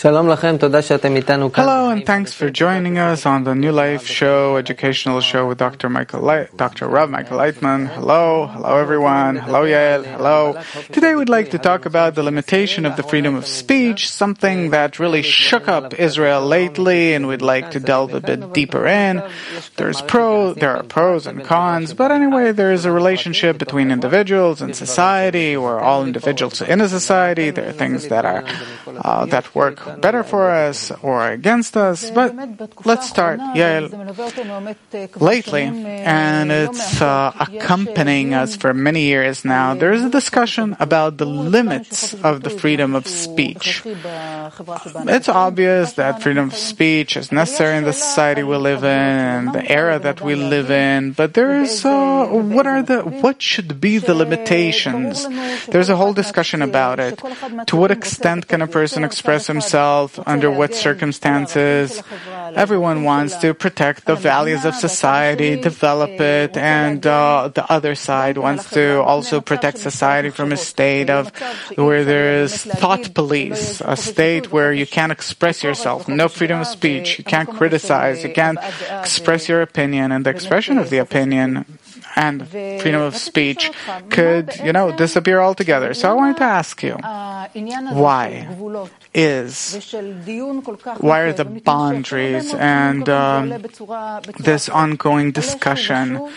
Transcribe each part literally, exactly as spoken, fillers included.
Hello, and thanks for joining us on the New Life Show, educational show with Doctor Michael Leit- Doctor Rav Michael Leitman. Hello, hello everyone. Hello, Yael. Hello. Today we'd like to talk about the limitation of the freedom of speech, something that really shook up Israel lately, and we'd like to delve a bit deeper in. There's pro, there are pros and cons, but anyway, there is a relationship between individuals and society. We're all individuals in a society. There are things that are uh, that work better for us or against us, but let's start, Yael. Lately, and it's uh, accompanying us for many years now, there is a discussion about the limits of the freedom of speech. It's obvious that freedom of speech is necessary in the society we live in and the era that we live in, but there is uh, what are the what should be the limitations? There's a whole discussion about it. To what extent can a person express himself? Under what circumstances? Everyone wants to protect the values of society, develop it, and uh, the other side wants to also protect society from a state of where there is thought police, a state where you can't express yourself, no freedom of speech, you can't criticize, you can't express your opinion, and the expression of the opinion and freedom of speech could, you know, disappear altogether. So I wanted to ask you, why is, why are the boundaries and um, this ongoing discussion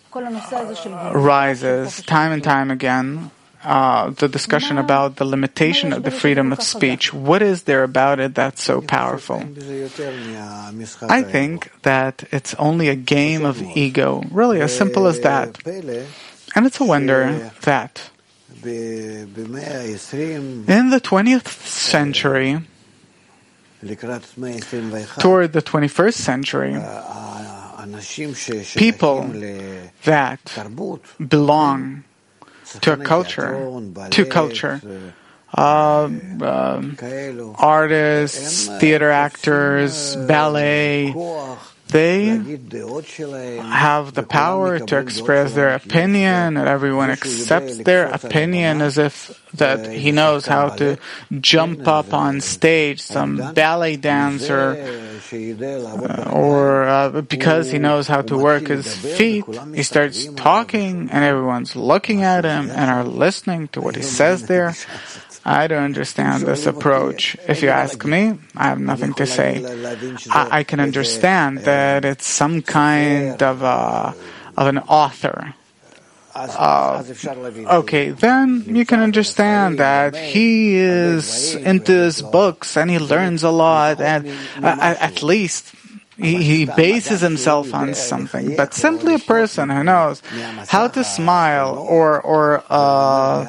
rises time and time again, uh, the discussion about the limitation of the freedom of speech? What is there about it that's so powerful? I think that it's only a game of ego, really as simple as that. And it's a wonder that in the twentieth century, toward the twenty-first century, people that belong to a culture, to culture, uh, uh, artists, theater actors, ballet, they have the power to express their opinion, and everyone accepts their opinion as if that he knows how to jump up on stage, some ballet dancer, uh, or uh, because he knows how to work his feet, he starts talking, and everyone's looking at him and are listening to what he says there. I don't understand this approach. If you ask me, I have nothing to say. I, I can understand that it's some kind of a, of an author. Uh, okay, then you can understand that he is into his books and he learns a lot, and uh, at least He, he bases himself on something. But simply a person who knows how to smile or or uh,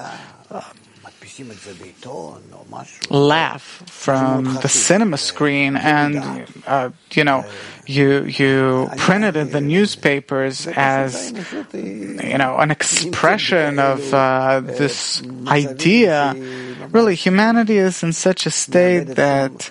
laugh from the cinema screen, and uh, you know, you you print it in the newspapers as, you know, an expression of uh, this idea. Really, humanity is in such a state that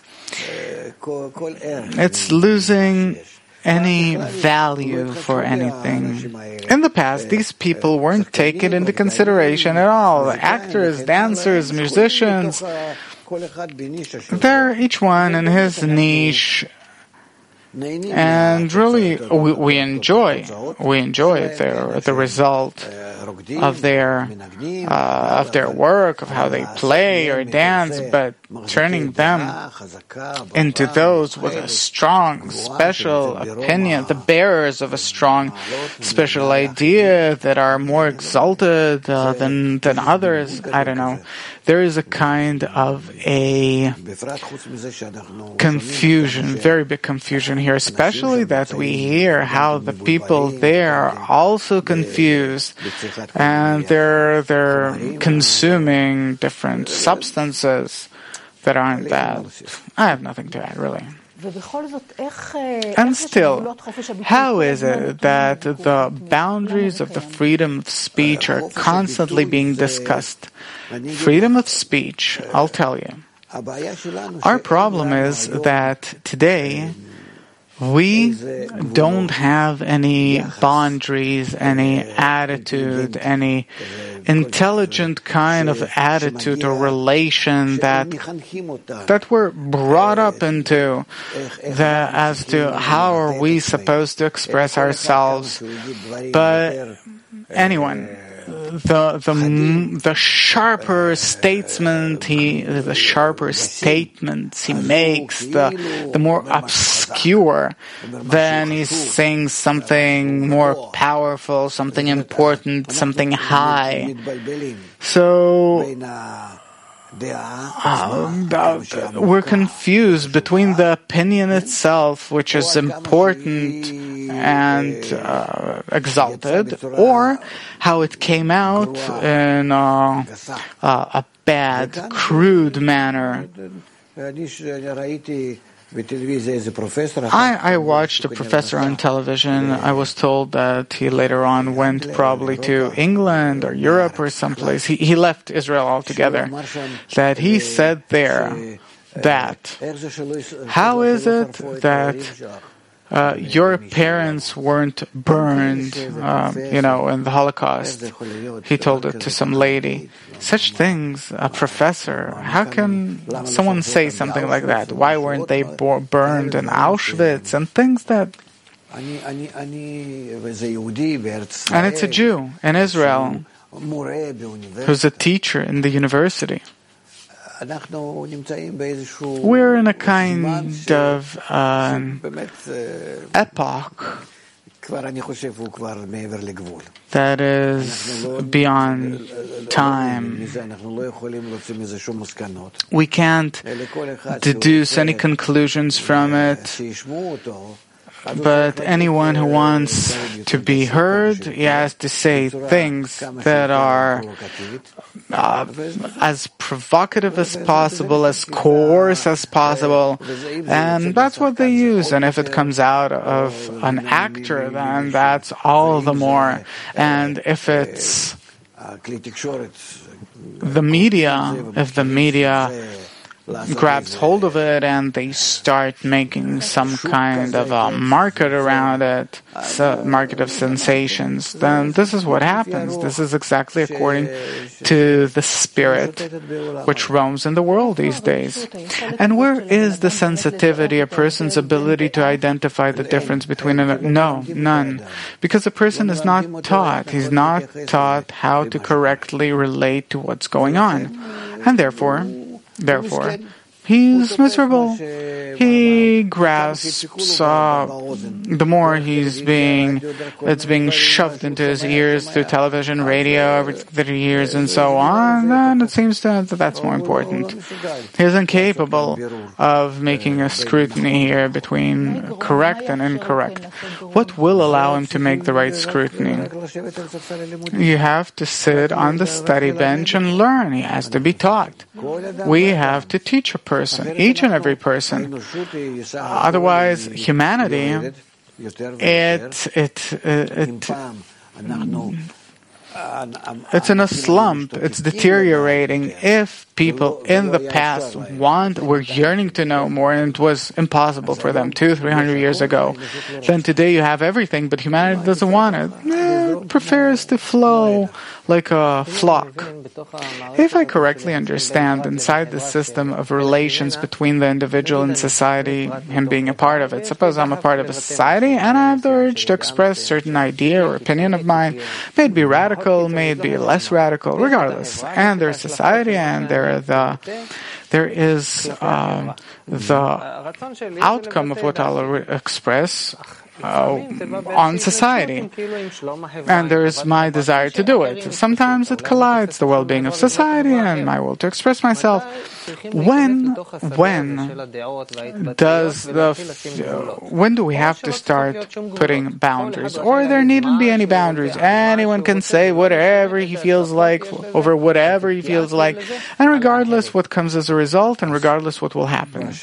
it's losing any value for anything. In the past, these people weren't taken into consideration at all. Actors, dancers, musicians, they're each one in his niche. And really, we, we enjoy, we enjoy their, the result of their, uh, of their work, of how they play or dance, but turning them into those with a strong, special opinion, the bearers of a strong, special idea that are more exalted uh, than, than others, I don't know. There is a kind of a confusion, very big confusion here, especially that we hear how the people there are also confused, and they're they're consuming different substances that aren't bad. I have nothing to add, really. And still, how is it that the boundaries of the freedom of speech are constantly being discussed? Freedom of speech, I'll tell you. Our problem is that today We don't have any boundaries, any attitude, any intelligent kind of attitude or relation that that we're brought up into, the, as to how are we supposed to express ourselves. But anyone, the the the sharper statement he the sharper statements he makes, the the more obscure, then he's saying something more powerful, something important, something high. So Uh, we're confused between the opinion itself, which is important and uh, exalted, or how it came out in a, a, a bad, crude manner. I, I watched a professor on television. I was told that he later on went probably to England or Europe or someplace. He, he left Israel altogether. That he said there that, how is it that uh, your parents weren't burned, uh, you know, in the Holocaust? He told it to some lady. Such things, a professor, how can someone say something like that? Why weren't they bo- burned in Auschwitz and things that... And it's a Jew in Israel who's a teacher in the university. We're in a kind of uh, epoch that is beyond time. We can't deduce any conclusions from it, but anyone who wants to be heard, he has to say things that are uh, as provocative as possible, as coarse as possible, and that's what they use. And if it comes out of an actor, then that's all the more. And if it's the media, if the media grabs hold of it and they start making some kind of a market around it, so market of sensations, then this is what happens. This is exactly according to the spirit which roams in the world these days. And where is the sensitivity, a person's ability to identify the difference between a... No, none. Because a person is not taught. He's not taught how to correctly relate to what's going on. And therefore... Therefore, he's miserable. He grasps, uh, the more he's being, it's being shoved into his ears through television, radio, every thirty years and so on, then it seems that that's more important. He is incapable of making a scrutiny here between correct and incorrect. What will allow him to make the right scrutiny? You have to sit on the study bench and learn. He has to be taught. We have to teach a person, each and every person. Otherwise, humanity, it, it, it, it it's in a slump. It's deteriorating. If people in the past want, were yearning to know more, and it was impossible for them two, three hundred years ago, then today you have everything, but humanity doesn't want it. It prefers to flow like a flock. If I correctly understand, inside the system of relations between the individual and society, him being a part of it, suppose I'm a part of a society and I have the urge to express certain idea or opinion of mine, may it be radical, may it be less radical, regardless. And there's society, and there the there is uh, the outcome of what I'll express Uh, on society, and there is my desire to do it. Sometimes it collides, the well-being of society and my will to express myself. When, when does the, when do we have to start putting boundaries? Or there needn't be any boundaries. Anyone can say whatever he feels like over whatever he feels like, and regardless what comes as a result, and regardless what will happen.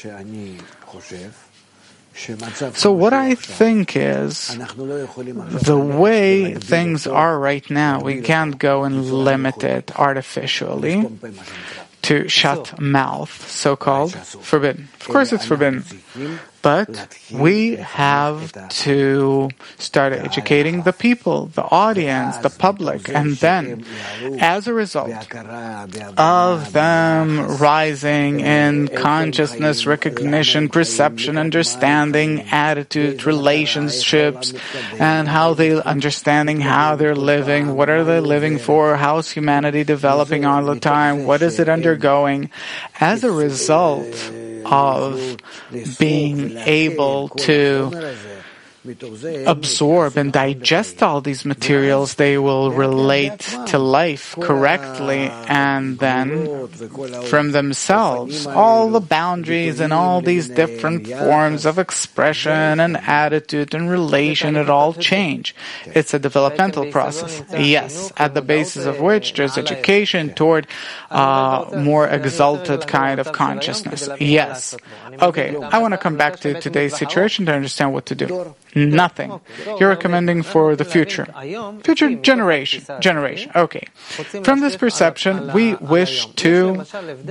So what I think is, the way things are right now, we can't go and limit it artificially to shut mouth, so-called, forbidden. Of course it's forbidden. But we have to start educating the people, the audience, the public, and then, as a result of them rising in consciousness, recognition, perception, understanding, attitude, relationships, and how they understanding how they're living, what are they living for, how's humanity developing all the time, what is it undergoing, as a result of being able to absorb and digest all these materials, they will relate to life correctly, and then from themselves all the boundaries and all these different forms of expression and attitude and relation, it all change. It's a developmental process, yes, at the basis of which there's education toward uh, more exalted kind of consciousness. Yes. Okay, I want to come back to today's situation to understand what to do. Nothing. You're recommending for the future. Future generation. Generation. Okay. From this perception, we wish to...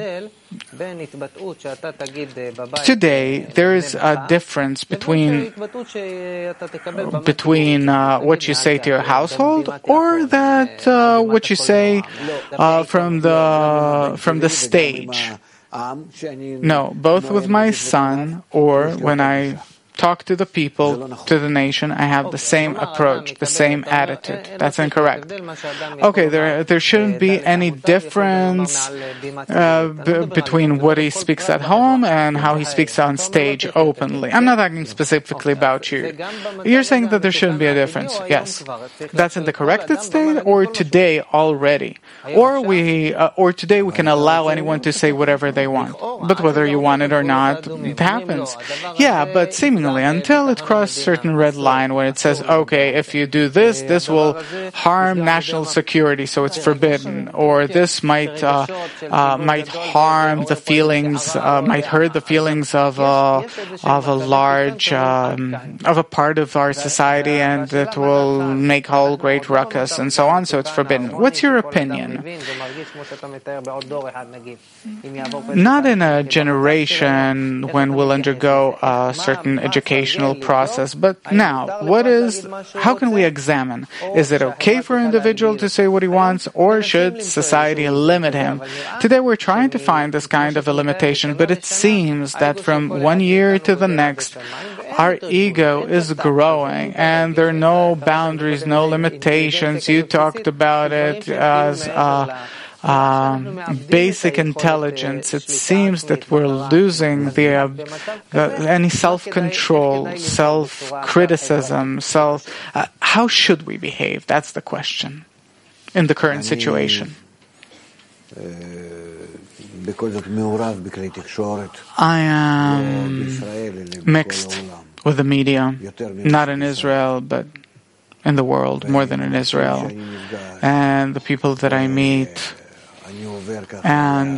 Today, there is a difference between between uh, what you say to your household or that uh, what you say uh, from the from the stage. No, both with my son or when I talk to the people, to the nation, I have the same approach, the same attitude. That's incorrect. Okay, there there shouldn't be any difference uh, b- between what he speaks at home and how he speaks on stage openly. I'm not talking specifically about you. You're saying that there shouldn't be a difference. Yes. That's in the corrected state or today already. Or we, uh, or today we can allow anyone to say whatever they want. But whether you want it or not, it happens. Yeah, but seemingly until it crosses a certain red line when it says, okay, if you do this, this will harm national security, so it's forbidden, or this might uh, uh, might harm the feelings, uh, might hurt the feelings of a of a large um, of a part of our society, and it will make a whole great ruckus and so on. So it's forbidden. What's your opinion? Not in a generation when we'll undergo a certain educational process, but now, what is, how can we examine? Is it okay for an individual to say what he wants, or should society limit him? Today we're trying to find this kind of a limitation, but it seems that from one year to the next, our ego is growing, and there are no boundaries, no limitations. You talked about it as uh, Um, basic intelligence. It seems that we're losing the, uh, the any self-control, self-criticism, self. Uh, how should we behave? That's the question in the current situation. I am mixed with the media, not in Israel, but in the world, more than in Israel, and the people that I meet. And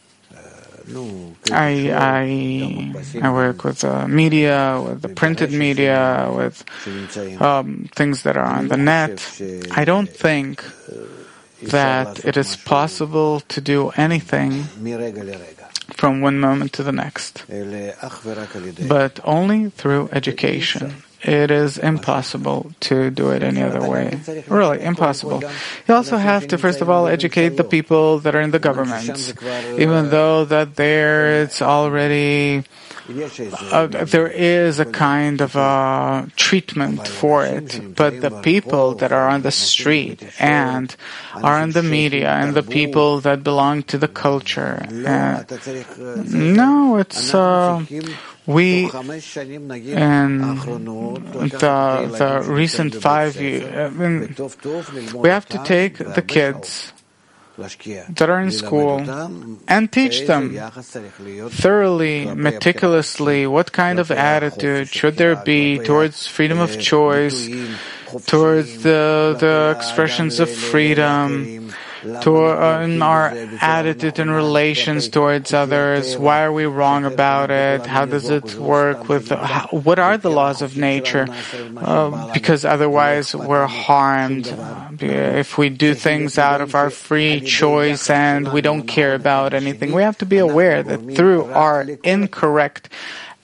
I, I, I work with the media, with the printed media, with um, things that are on the net. I don't think that it is possible to do anything from one moment to the next, but only through education. It is impossible to do it any other way. Really, impossible. You also have to, first of all, educate the people that are in the government. Even though that there it's already, uh, there is a kind of a treatment for it. But the people that are on the street and are in the media and the people that belong to the culture, uh, no, it's... Uh, We, in the, the recent five years, I mean, we have to take the kids that are in school and teach them thoroughly, meticulously, what kind of attitude should there be towards freedom of choice, towards the, the expressions of freedom, to uh, in our attitude and relations towards others. Why are we wrong about it? How does it work with, how, what are the laws of nature? Uh, because otherwise we're harmed. If we do things out of our free choice and we don't care about anything, we have to be aware that through our incorrect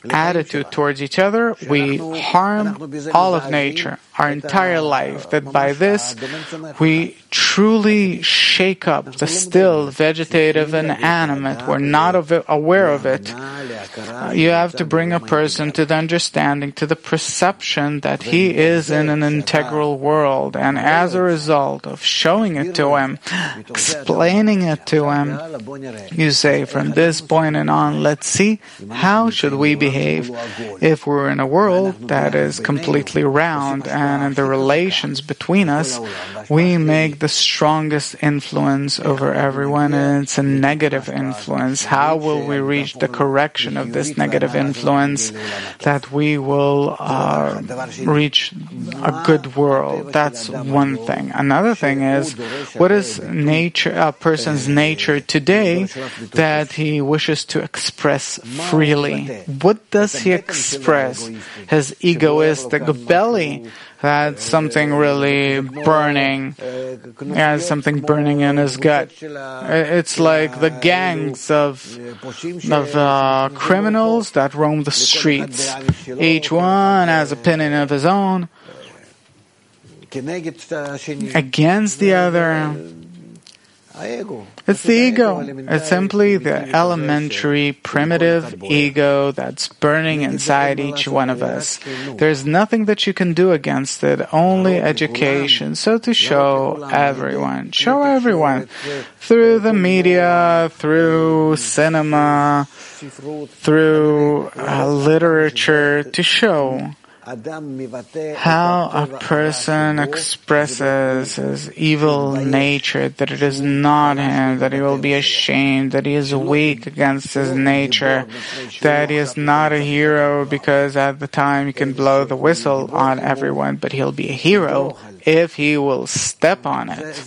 attitude towards each other, we harm all of nature, our entire life. That by this, we truly shake up the still, vegetative, and animate. We're not aware of it. Uh, you have to bring a person to the understanding, to the perception that he is in an integral world. And as a result of showing it to him, explaining it to him, you say, from this point and on, let's see, how should we behave if we're in a world that is completely round, and in the relations between us, we make the strongest influence over everyone, and it's a negative influence. How will we reach the correction of this negative influence, that we will uh, reach a good world? That's one thing. Another thing is, what is nature, a person's nature today that he wishes to express freely? What does he express? His egoistic belly. That's something really burning. He has something burning in his gut. It's like the gangs of, of uh, criminals that roam the streets. Each one has an opinion of his own against the other. It's the ego. It's simply the elementary, primitive ego that's burning inside each one of us. There's nothing that you can do against it, only education. So to show everyone, show everyone, through the media, through cinema, through uh, literature, to show how a person expresses his evil nature, that it is not him, that he will be ashamed, that he is weak against his nature, that he is not a hero because at the time he can blow the whistle on everyone, but he'll be a hero if he will step on it.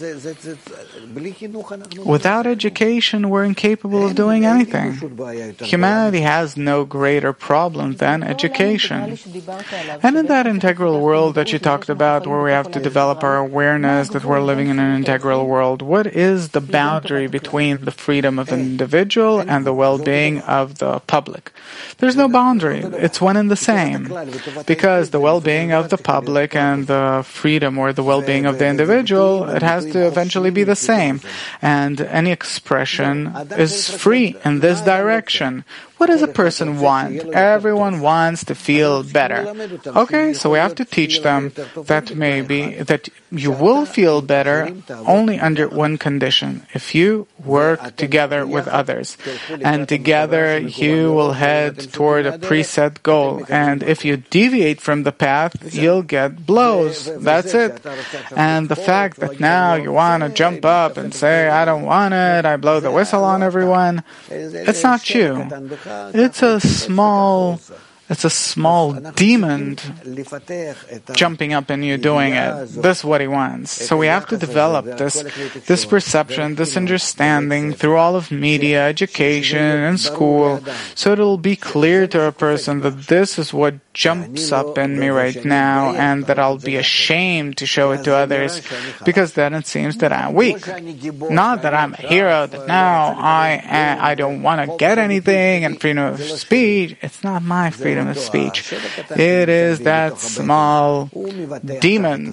Without education, we're incapable of doing anything. Humanity has no greater problem than education. And in that integral world that you talked about, where we have to develop our awareness that we're living in an integral world, what is the boundary between the freedom of an individual and the well-being of the public? There's no boundary. It's one and the same. Because the well-being of the public and the freedom or the well-being of the individual, it has to eventually be the same. And any expression is free in this direction. What does a person want? Everyone wants to feel better. Okay, so we have to teach them that maybe that you will feel better only under one condition: if you work together with others, and together you will head toward a preset goal. And if you deviate from the path, you'll get blows. That's it. And the fact that now you want to jump up and say, "I don't want it," I blow the whistle on everyone, it's not you. It's a small, it's a small demon jumping up and you doing it. That's what he wants. So we have to develop this, this perception, this understanding through all of media, education, and school, so it'll be clear to a person that this is what jumps up in me right now, and that I'll be ashamed to show it to others, because then it seems that I'm weak. Not that I'm a hero, that now I I don't want to get anything, and freedom of speech. It's not my freedom of speech. It is that small demon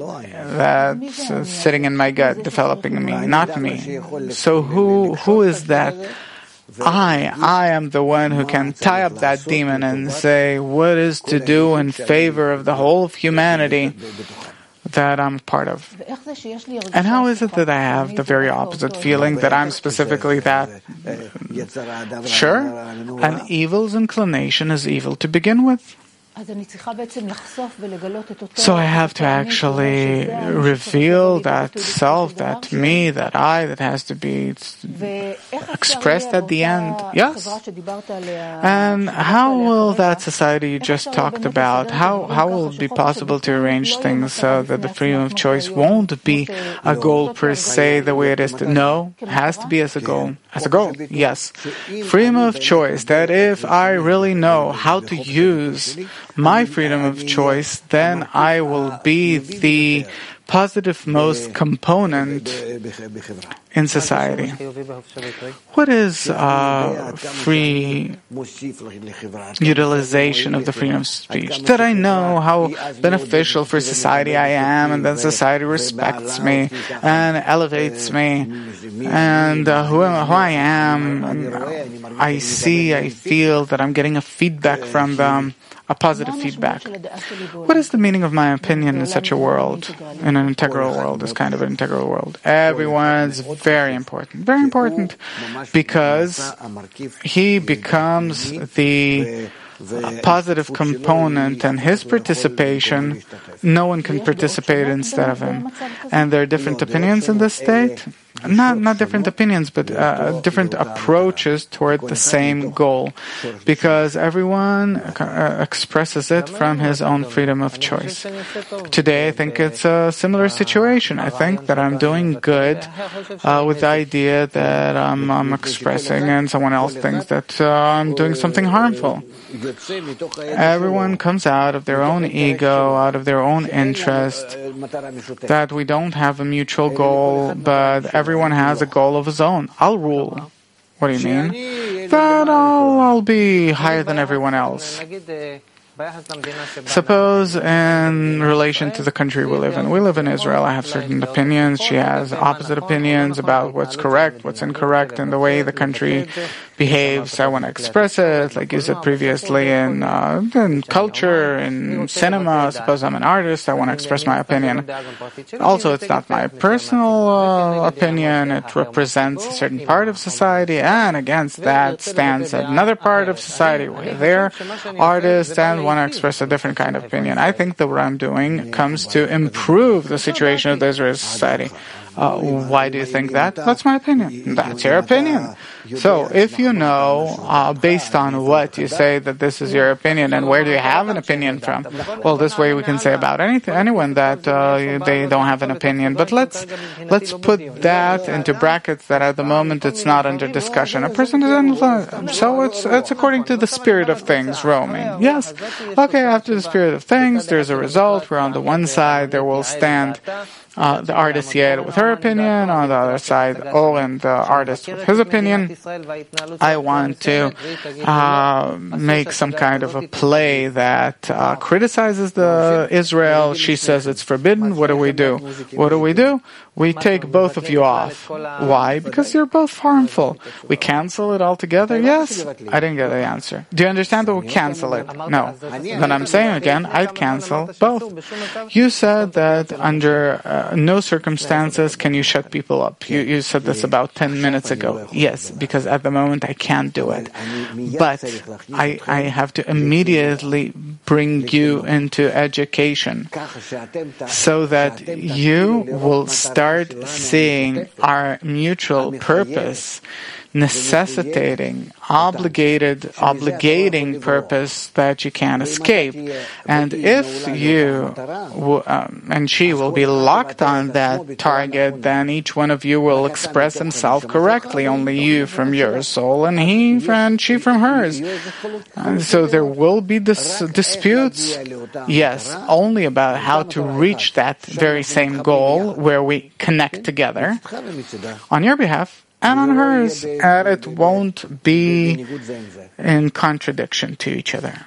that's uh, sitting in my gut, developing me, not me. So who who is that? I, I am the one who can tie up that demon and say what is to do in favor of the whole of humanity that I'm part of. And how is it that I have the very opposite feeling, that I'm specifically that? Sure, an evil's inclination is evil to begin with. So I have to actually reveal that self, that me, that I, that has to be expressed at the end. Yes. And how will that society you just talked about, how, how will it be possible to arrange things so that the freedom of choice won't be a goal per se the way it is? To, no, it has to be as a goal. As a goal, yes. Freedom of choice, that if I really know how to use my freedom of choice, then I will be the positive most component in society. What is uh, free utilization of the freedom of speech? That I know how beneficial for society I am, and then society respects me and elevates me, and uh, who, who I am. And I see, I feel that I'm getting a feedback from them. A positive feedback. What is the meaning of my opinion in such a world, in an integral world, this kind of an integral world? Everyone's very important. Very important because he becomes the a positive component, and his participation, no one can participate instead of him. And there are different opinions in this state. Not not different opinions, but uh, different approaches toward the same goal, because everyone uh, expresses it from his own freedom of choice. Today, I think it's a similar situation. I think that I'm doing good uh, with the idea that I'm, I'm expressing, and someone else thinks that uh, I'm doing something harmful. Everyone comes out of their own ego, out of their own interest, that we don't have a mutual goal, but everyone has a goal of his own. I'll rule. What do you mean? That I'll, I'll be higher than everyone else. Suppose in relation to the country we live in. We live in Israel. I have certain opinions. She has opposite opinions about what's correct, what's incorrect, and the way the country behaves. I want to express it, like you said previously, in, uh, in culture, in cinema. Suppose I'm an artist. I want to express my opinion. Also, it's not my personal uh, opinion. It represents a certain part of society, and against that stands another part of society where they're artists and want to express a different kind of opinion. I think that what I'm doing comes to improve the situation of the Israeli society. Uh, why do you think that? That's my opinion. That's your opinion. So if you know, uh, based on what you say that this is your opinion, and where do you have an opinion from? Well, this way we can say about anything, anyone that uh, they don't have an opinion. But let's let's put that into brackets that at the moment it's not under discussion. A person is influenced, so it's it's according to the spirit of things roaming. Yes, okay. After the spirit of things, there's a result. We're on the one side. There will stand Uh, the artist Yael with her opinion, on the other side, Oren, the artist, with his opinion. I want to uh, make some kind of a play that uh, criticizes the Israel. She says it's forbidden. What do we do? What do we do? We take both of you off. Why? Because you're both harmful. We cancel it altogether? Yes. I didn't get the answer. Do you understand that we cancel it? No. Then I'm saying again, I'd cancel both. You said that under uh, no circumstances can you shut people up. You, you said this about ten minutes ago. Yes, because at the moment I can't do it. But I, I have to immediately bring you into education so that you will start seeing our mutual purpose necessitating, obligated, obligating purpose that you can't escape. And if you w- um, and she will be locked on that target, then each one of you will express himself correctly, only you from your soul and he and she from hers. And so there will be dis- disputes, yes, only about how to reach that very same goal where we connect together on your behalf and on hers, and it won't be in contradiction to each other.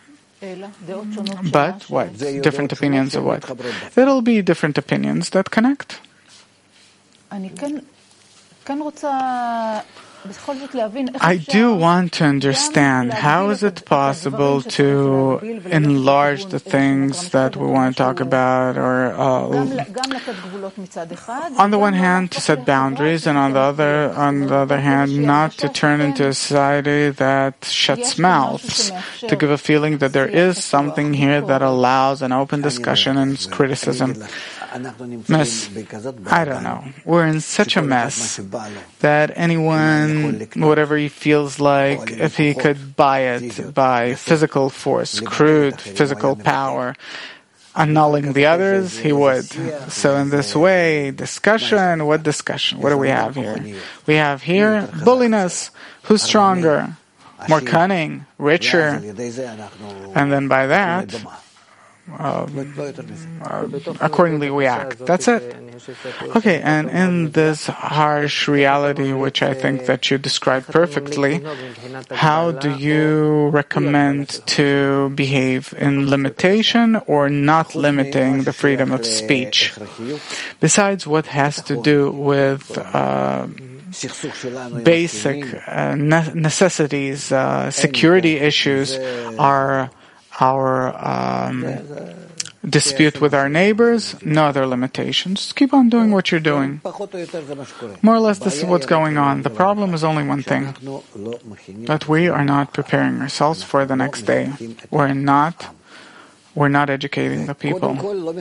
But what? Different opinions of what? It'll be different opinions that connect. I do want to understand how is it possible to enlarge the things that we want to talk about, or uh, on the one hand to set boundaries, and on the other on the other hand not to turn into a society that shuts mouths, to give a feeling that there is something here that allows an open discussion and criticism. Mess. I don't know. We're in such a mess that anyone, whatever he feels like, if he could buy it by physical force, crude physical power, annulling the others, he would. So in this way, discussion, what discussion? What do we have here? We have here bulliness. Who's stronger? More cunning? Richer? And then by that, uh, uh, accordingly we act. That's it. Okay, and in this harsh reality, which I think that you described perfectly, how do you recommend to behave in limitation or not limiting the freedom of speech? Besides what has to do with uh, basic uh, ne- necessities, uh, security issues, are our um, dispute with our neighbors, no other limitations. Just keep on doing what you're doing. More or less, this is what's going on. The problem is only one thing, that we are not preparing ourselves for the next day. We're not, we're not educating the people.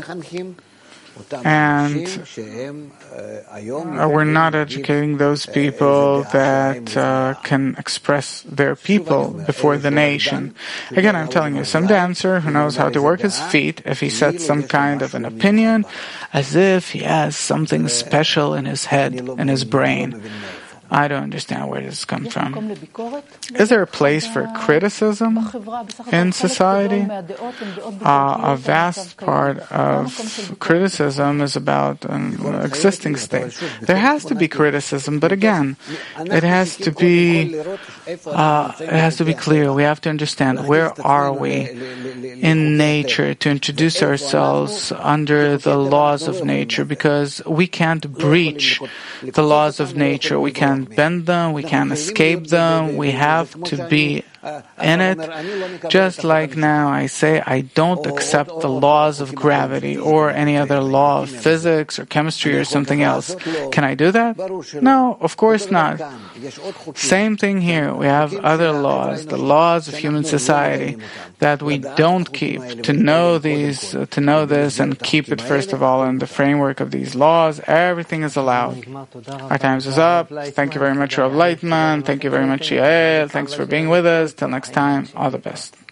And uh, we're not educating those people that uh, can express their people before the nation. Again, I'm telling you, some dancer who knows how to work his feet, if he sets some kind of an opinion, as if he has something special in his head, in his brain. I don't understand where this comes from. Is there a place for criticism in society? Uh, a vast part of criticism is about an existing state. There has to be criticism, but again, it has to be uh, it has to be clear. We have to understand, where are we in nature, to introduce ourselves under the laws of nature, because we can't breach the laws of nature. We can't bend them, we can't escape them, we have to be in it. Just like now I say, I don't accept the laws of gravity or any other law of physics or chemistry or something else. Can I do that? No, of course not. Same thing here. We have other laws, the laws of human society, that we don't keep. To know these, uh, to know this and keep it, first of all, in the framework of these laws, everything is allowed. Our time is up. Thank you very much, Rav Leitman. Thank you very much, Yael. Thanks for being with us. Till next time, all the best.